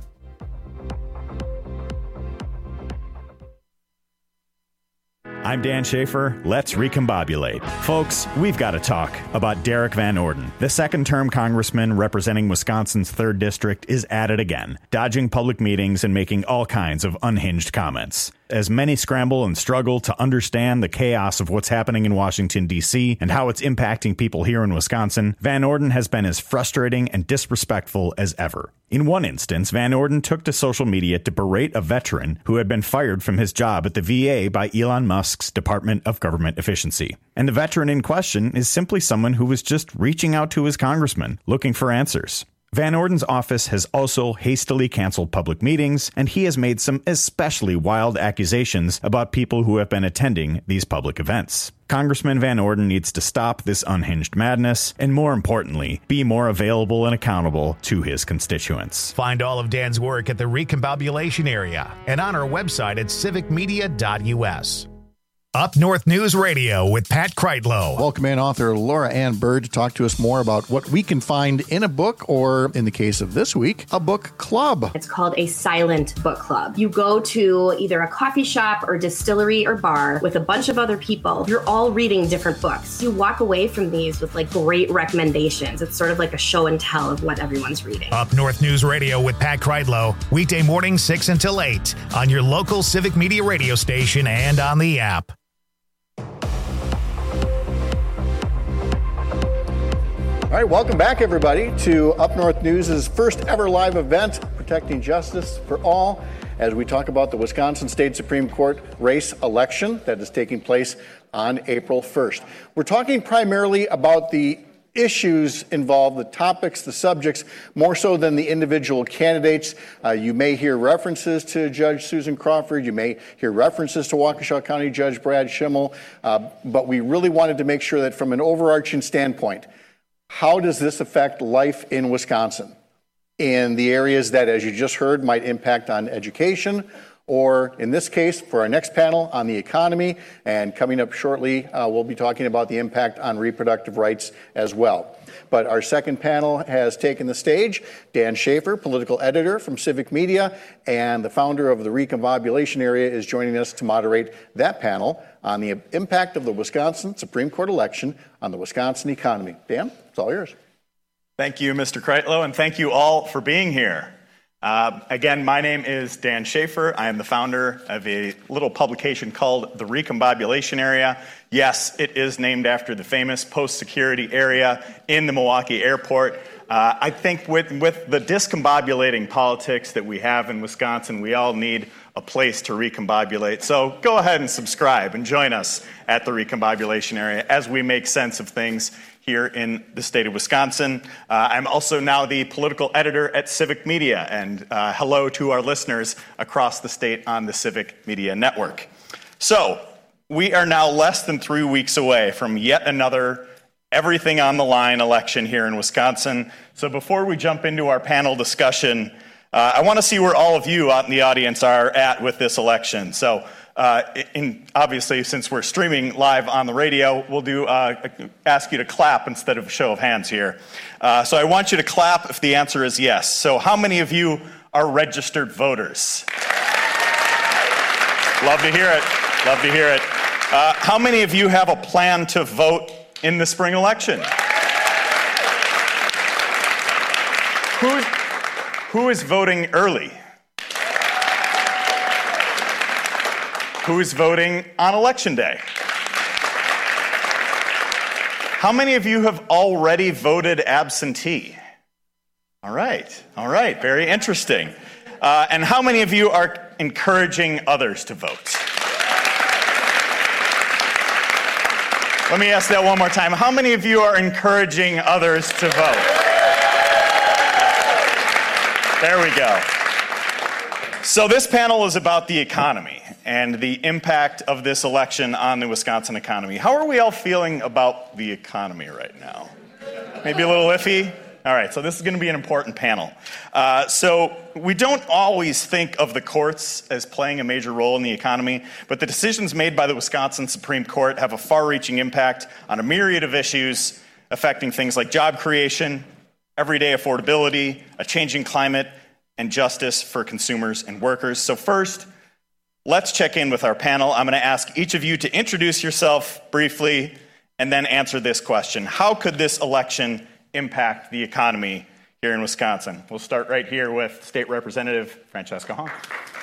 I'm Dan Schaefer. Let's recombobulate. Folks, we've got to talk about Derek Van Orden. The second-term congressman representing Wisconsin's 3rd District is at it again, dodging public meetings and making all kinds of unhinged comments. As many scramble and struggle to understand the chaos of what's happening in Washington, D.C., and how it's impacting people here in Wisconsin, Van Orden has been as frustrating and disrespectful as ever. In one instance, Van Orden took to social media to berate a veteran who had been fired from his job at the VA by Elon Musk's Department of Government Efficiency. And the veteran in question is simply someone who was just reaching out to his congressman, looking for answers. Van Orden's office has also hastily canceled public meetings, and he has made some especially wild accusations about people who have been attending these public events. Congressman Van Orden needs to stop this unhinged madness, and more importantly, be more available and accountable to his constituents. Find all of Dan's work at the Recombobulation Area and on our website at civicmedia.us. Up North News Radio with Pat Kreitlow. Welcome in author Laura Ann Bird to talk to us more about what we can find in a book, or in the case of this week, a book club. It's called a silent book club. You go to either a coffee shop or distillery or bar with a bunch of other people. You're all reading different books. You walk away from these with great recommendations. It's sort of like a show and tell of what everyone's reading. Up North News Radio with Pat Kreitlow, weekday morning 6 until 8 on your local Civic Media radio station and on the app. All right, welcome back, everybody, to Up North News' first ever live event, Protecting Justice for All, as we talk about the Wisconsin State Supreme Court race election that is taking place on April 1st. We're talking primarily about the issues involved, the topics, the subjects, more so than the individual candidates. You may hear references to Judge Susan Crawford. You may hear references to Waukesha County Judge Brad Schimmel. But we really wanted to make sure that from an overarching standpoint, how does this affect life in Wisconsin in the areas that, as you just heard, might impact on education, or in this case, for our next panel, on the economy, and coming up shortly, we'll be talking about the impact on reproductive rights as well. But our second panel has taken the stage. Dan Schaefer, political editor from Civic Media, and the founder of the Recombobulation Area, is joining us to moderate that panel on the impact of the Wisconsin Supreme Court election on the Wisconsin economy. Dan, it's all yours. Thank you, Mr. Kreitlow, and thank you all for being here. Again, my name is Dan Schaefer. I am the founder of a little publication called The Recombobulation Area. Yes, it is named after the famous post-security area in the Milwaukee airport. I think with the discombobulating politics that we have in Wisconsin, we all need a place to recombobulate. So go ahead and subscribe and join us at the Recombobulation Area as we make sense of things here in the state of Wisconsin. I'm also now the political editor at Civic Media, and hello to our listeners across the state on the Civic Media Network. So we are now less than 3 weeks away from yet another everything on the line election here in Wisconsin. So before we jump into our panel discussion, I want to see where all of you out in the audience are at with this election. So obviously, since we're streaming live on the radio, we'll ask you to clap instead of a show of hands here. So I want you to clap if the answer is yes. So how many of you are registered voters? Love to hear it. Love to hear it. How many of you have a plan to vote in the spring election? Who is voting early? Who is voting on Election Day? How many of you have already voted absentee? All right, very interesting. And how many of you are encouraging others to vote? Let me ask that one more time. How many of you are encouraging others to vote? There we go. So this panel is about the economy and the impact of this election on the Wisconsin economy. How are we all feeling about the economy right now? Maybe a little iffy? All right, so this is going to be an important panel. So we don't always think of the courts as playing a major role in the economy, but the decisions made by the Wisconsin Supreme Court have a far-reaching impact on a myriad of issues affecting things like job creation, everyday affordability, a changing climate, and justice for consumers and workers. So first, let's check in with our panel. I'm going to ask each of you to introduce yourself briefly and then answer this question. How could this election impact the economy here in Wisconsin? We'll start right here with State Representative Francesca Hong.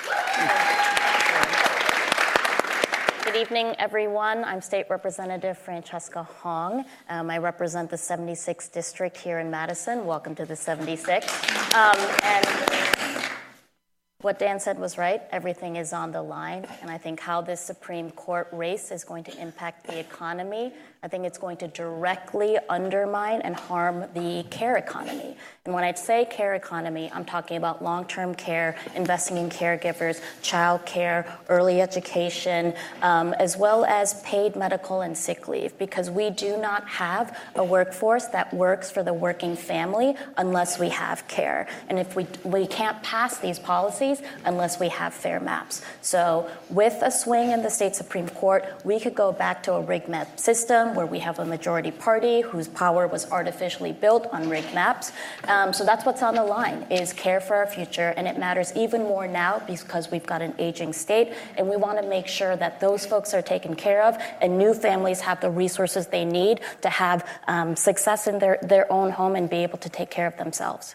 Good evening, everyone. I'm State Representative Francesca Hong. I represent the 76th District here in Madison. Welcome to the 76th. And what Dan said was right. Everything is on the line. And I think how this Supreme Court race is going to impact the economy, I think it's going to directly undermine and harm the care economy. And when I say care economy, I'm talking about long-term care, investing in caregivers, child care, early education, as well as paid medical and sick leave, because we do not have a workforce that works for the working family unless we have care. And if we can't pass these policies unless we have fair maps. So with a swing in the state Supreme Court, we could go back to a rigged map system where we have a majority party whose power was artificially built on rigged maps. So that's what's on the line, is care for our future, and it matters even more now because we've got an aging state, and we want to make sure that those folks are taken care of and new families have the resources they need to have success in their own home and be able to take care of themselves.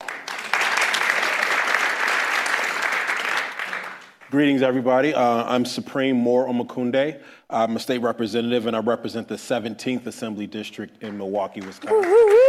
Greetings, everybody. I'm Supreme Moore Omakunde. I'm a state representative, and I represent the 17th Assembly District in Milwaukee, Wisconsin.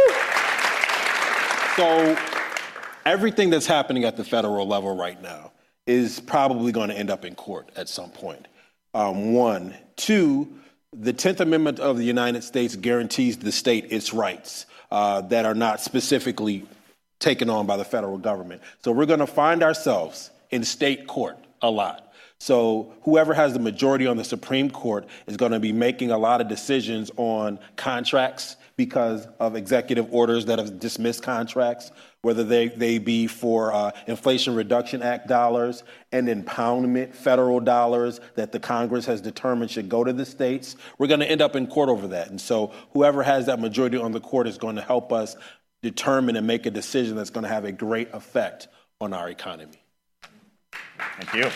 So everything that's happening at the federal level right now is probably going to end up in court at some point. One. Two, the 10th Amendment of the United States guarantees the state its rights that are not specifically taken on by the federal government. So we're going to find ourselves in state court a lot. So whoever has the majority on the Supreme Court is going to be making a lot of decisions on contracts because of executive orders that have dismissed contracts, whether they be for Inflation Reduction Act dollars and impoundment federal dollars that the Congress has determined should go to the states. We're going to end up in court over that. And so whoever has that majority on the court is going to help us determine and make a decision that's going to have a great effect on our economy. Thank you.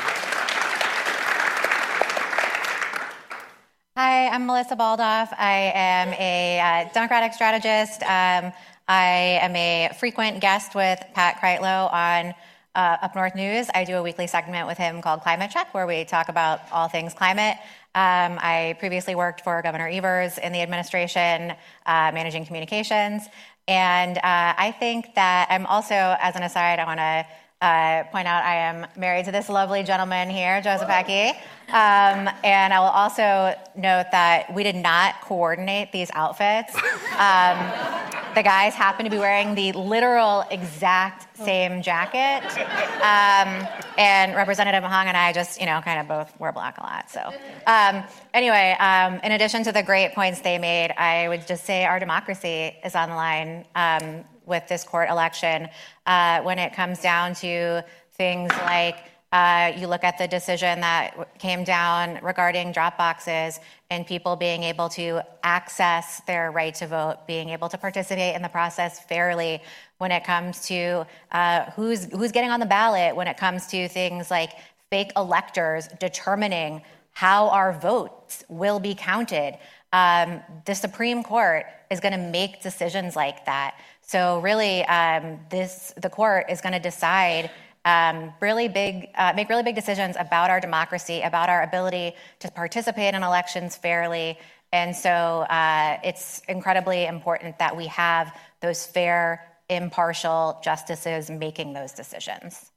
Hi, I'm Melissa Baldoff. I am a Democratic strategist. I am a frequent guest with Pat Kreitlow on Up North News. I do a weekly segment with him called Climate Check, where we talk about all things climate. I previously worked for Governor Evers in the administration, managing communications. And I think that I'm also, as an aside, I want to point out I am married to this lovely gentleman here, Joseph Ecke. And I will also note that we did not coordinate these outfits. The guys happen to be wearing the literal exact same jacket. And Representative Hong and I just, kind of both wear black a lot. So anyway, in addition to the great points they made, I would just say our democracy is on the line. with this court election when it comes down to things like you look at the decision that came down regarding drop boxes and people being able to access their right to vote, being able to participate in the process fairly when it comes to who's getting on the ballot, when it comes to things like fake electors determining how our votes will be counted. The Supreme Court is going to make decisions like that. So really, the court is going to decide make really big decisions about our democracy, about our ability to participate in elections fairly. And so it's incredibly important that we have those fair, impartial justices making those decisions.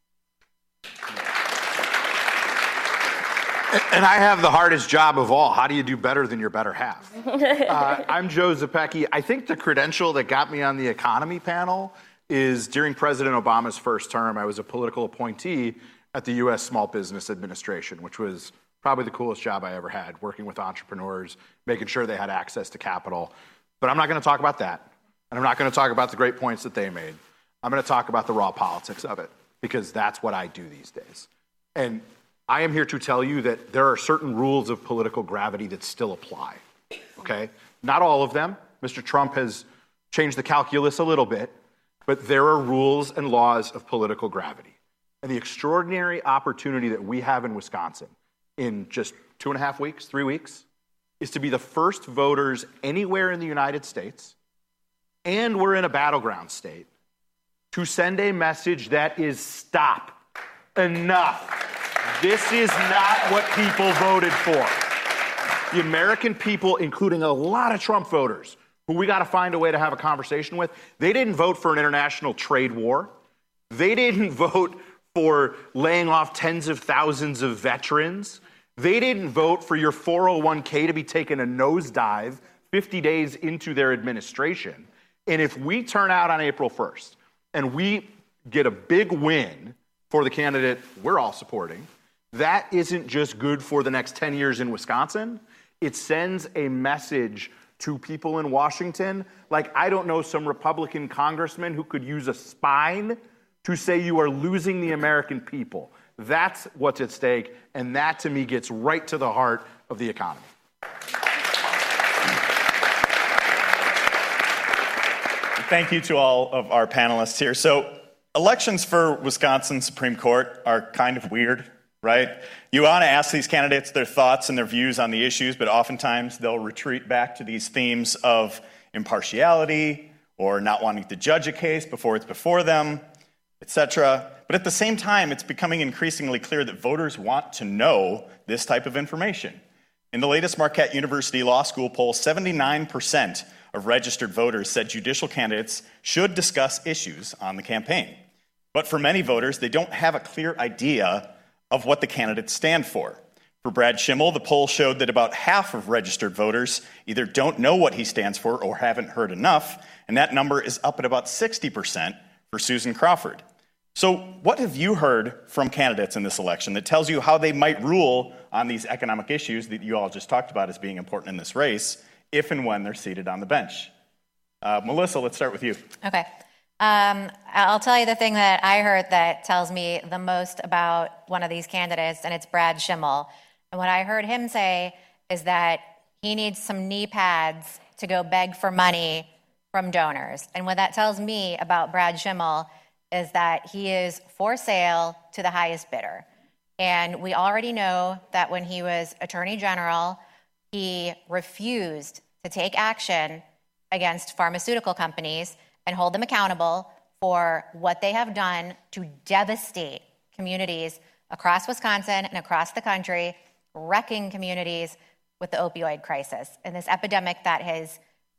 And I have the hardest job of all. How do you do better than your better half? I'm Joe Zepecki. I think the credential that got me on the economy panel is during President Obama's first term, I was a political appointee at the U.S. Small Business Administration, which was probably the coolest job I ever had, working with entrepreneurs, making sure they had access to capital. But I'm not going to talk about that. And I'm not going to talk about the great points that they made. I'm going to talk about the raw politics of it, because that's what I do these days. And I am here to tell you that there are certain rules of political gravity that still apply, okay? Not all of them. Mr. Trump has changed the calculus a little bit, but there are rules and laws of political gravity. And the extraordinary opportunity that we have in Wisconsin in just 2.5 weeks, 3 weeks, is to be the first voters anywhere in the United States, and we're in a battleground state, to send a message that is stop, enough. This is not what people voted for. The American people, including a lot of Trump voters, who we got to find a way to have a conversation with, they didn't vote for an international trade war. They didn't vote for laying off tens of thousands of veterans. They didn't vote for your 401k to be taking a nosedive 50 days into their administration. And if we turn out on April 1st and we get a big win for the candidate we're all supporting, that isn't just good for the next 10 years in Wisconsin. It sends a message to people in Washington, like I don't know some Republican congressman who could use a spine to say you are losing the American people. That's what's at stake, and that to me gets right to the heart of the economy. Thank you to all of our panelists here. So elections for Wisconsin Supreme Court are kind of weird, right? You want to ask these candidates their thoughts and their views on the issues, but oftentimes they'll retreat back to these themes of impartiality or not wanting to judge a case before it's before them, etc. But at the same time, it's becoming increasingly clear that voters want to know this type of information. In the latest Marquette University Law School poll, 79% of registered voters said judicial candidates should discuss issues on the campaign. But for many voters, they don't have a clear idea of what the candidates stand for. For Brad Schimmel, the poll showed that about half of registered voters either don't know what he stands for or haven't heard enough, and that number is up at about 60% for Susan Crawford. So what have you heard from candidates in this election that tells you how they might rule on these economic issues that you all just talked about as being important in this race, if and when they're seated on the bench? Melissa, let's start with you. Okay. I'll tell you the thing that I heard that tells me the most about one of these candidates, and it's Brad Schimmel. And what I heard him say is that he needs some knee pads to go beg for money from donors. And what that tells me about Brad Schimmel is that he is for sale to the highest bidder. And we already know that when he was Attorney General, he refused to take action against pharmaceutical companies and hold them accountable for what they have done to devastate communities across Wisconsin and across the country, wrecking communities with the opioid crisis and this epidemic that has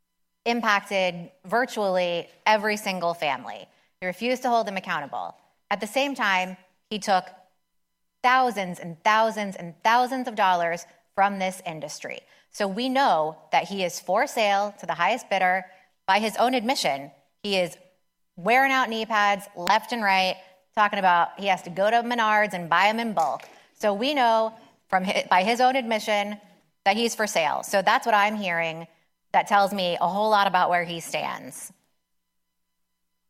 impacted virtually every single family. He refused to hold them accountable. At the same time, he took thousands and thousands and thousands of dollars from this industry. So we know that he is for sale to the highest bidder. By his own admission, he is wearing out knee pads left and right, talking about he has to go to Menards and buy them in bulk. So we know by his own admission that he's for sale. So that's what I'm hearing. That tells me a whole lot about where he stands.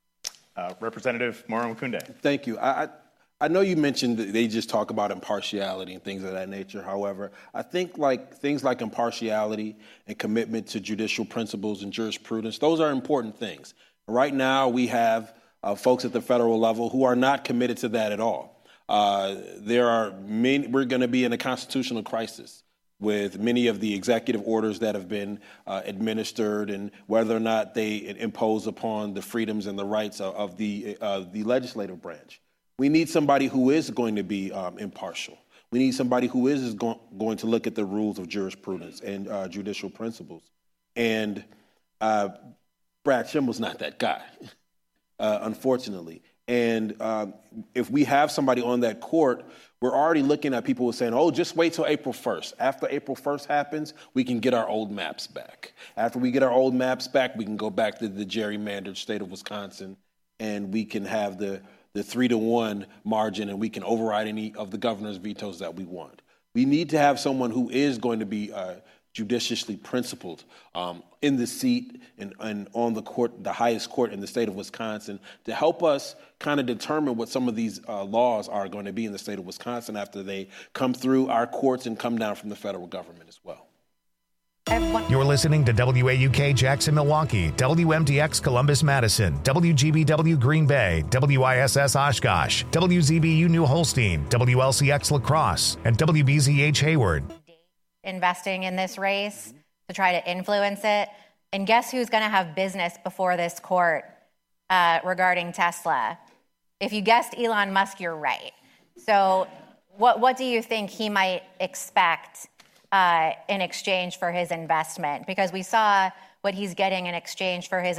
Representative Moro Mkunde. Thank you. I know you mentioned that they just talk about impartiality and things of that nature. However, I think things like impartiality and commitment to judicial principles and jurisprudence, those are important things. Right now, we have folks at the federal level who are not committed to that at all. We're going to be in a constitutional crisis with many of the executive orders that have been administered and whether or not they impose upon the freedoms and the rights of the legislative branch. We need somebody who is going to be impartial. We need somebody who is going to look at the rules of jurisprudence and judicial principles. And Brad Schimmel's not that guy, unfortunately. And if we have somebody on that court, we're already looking at people who are saying, oh, just wait till April 1st. After April 1st happens, we can get our old maps back. After we get our old maps back, we can go back to the gerrymandered state of Wisconsin, and we can have the 3-1 margin, and we can override any of the governor's vetoes that we want. We need to have someone who is going to be judiciously principled in the seat and on the court, the highest court in the state of Wisconsin, to help us kind of determine what some of these laws are going to be in the state of Wisconsin after they come through our courts and come down from the federal government as well. You're listening to WAUK Jackson, Milwaukee, WMDX Columbus, Madison, WGBW Green Bay, WISS Oshkosh, WZBU New Holstein, WLCX La Crosse, and WBZH Hayward. Investing in this race to try to influence it. And guess who's going to have business before this court regarding Tesla? If you guessed Elon Musk, you're right. So what do you think he might expect in exchange for his investment? Because we saw what he's getting in exchange for his